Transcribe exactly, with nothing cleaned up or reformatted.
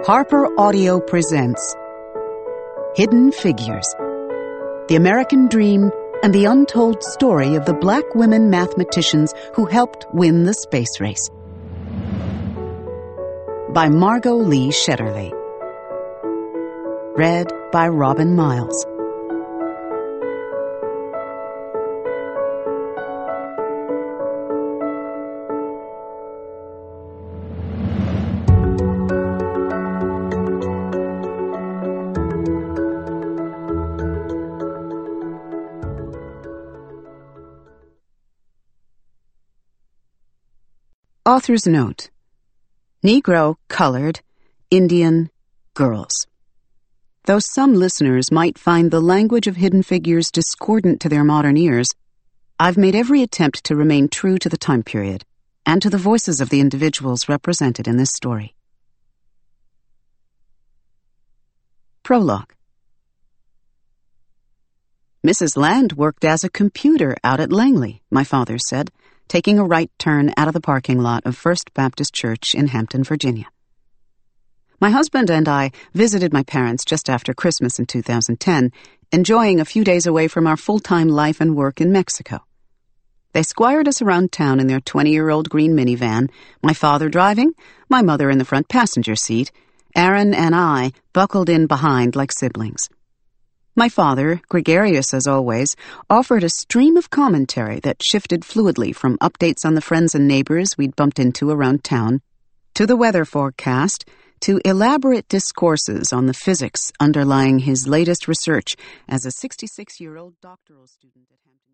Harper Audio presents Hidden Figures, the American Dream and the untold story of the black women mathematicians who helped win the space race. By Margot Lee Shetterly. Read by Robin Miles. Author's note: Negro, colored, Indian, girls. Though some listeners might find the language of Hidden Figures discordant to their modern ears, I've made every attempt to remain true to the time period and to the voices of the individuals represented in this story. Prologue. Missus Land worked as a computer out at Langley, my father said, taking a right turn out of the parking lot of First Baptist Church in Hampton, Virginia. My husband and I visited my parents just after Christmas in two thousand ten, enjoying a few days away from our full-time life and work in Mexico. They squired us around town in their twenty-year-old green minivan, my father driving, my mother in the front passenger seat, Aaron and I buckled in behind like siblings. My father, gregarious as always, offered a stream of commentary that shifted fluidly from updates on the friends and neighbors we'd bumped into around town, to the weather forecast, to elaborate discourses on the physics underlying his latest research as a sixty-six-year-old doctoral student at Hampton